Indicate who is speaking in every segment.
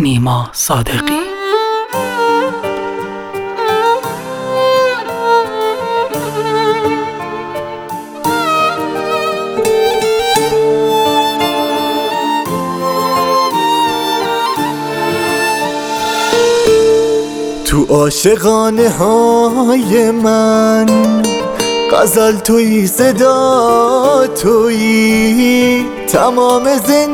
Speaker 1: نیما صادقی.
Speaker 2: تو عاشقانه های من غزل تویی، صدا تویی، تمام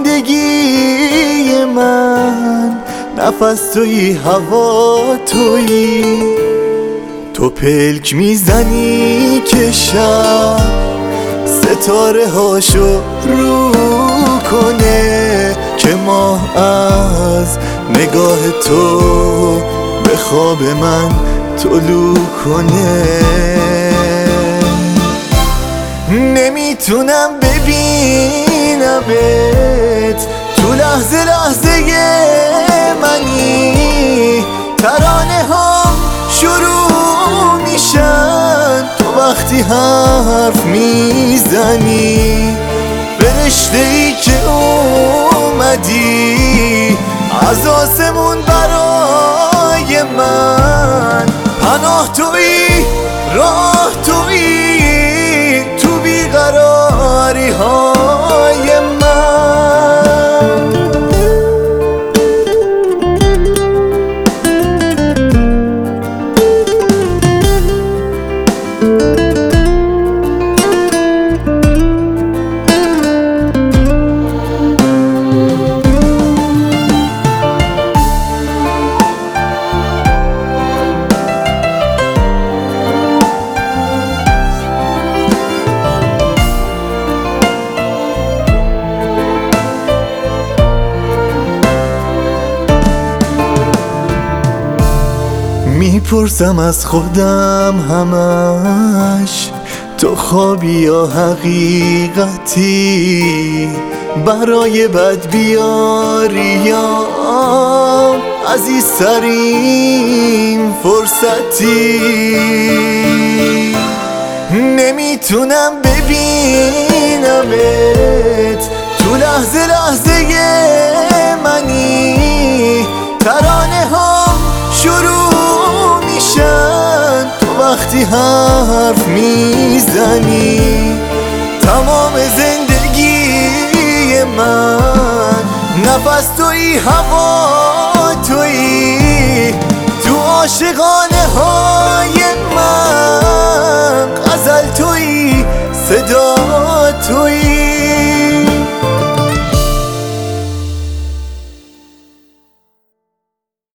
Speaker 2: زندگی من نفس تویی، هوا تویی. تو پلک میزنی که شب ستاره هاشو رو کنه، که ماه از نگاه تو به خواب من طلوع کنه. نمیتونم ببینمت تو لحظه لحظه منی، ترانه هم شروع میشن تو وقتی حرف میزنی. فرشته ای که اومدی از آسمون برای من، پناه تویی، راه تویی، تو بیقراری های من. میپرسم از خودم همش، تو خوابی یا حقیقتی؟ برای بد بیاری یا عزیزترین فرصتی؟ نمیتونم ببینمت تو لحظه لحظه منی، ترانه هم شروع میشن تو وقتی حرف میزنی. تمام زندگی من نفس تویی، هوا تویی، تو عاشقانه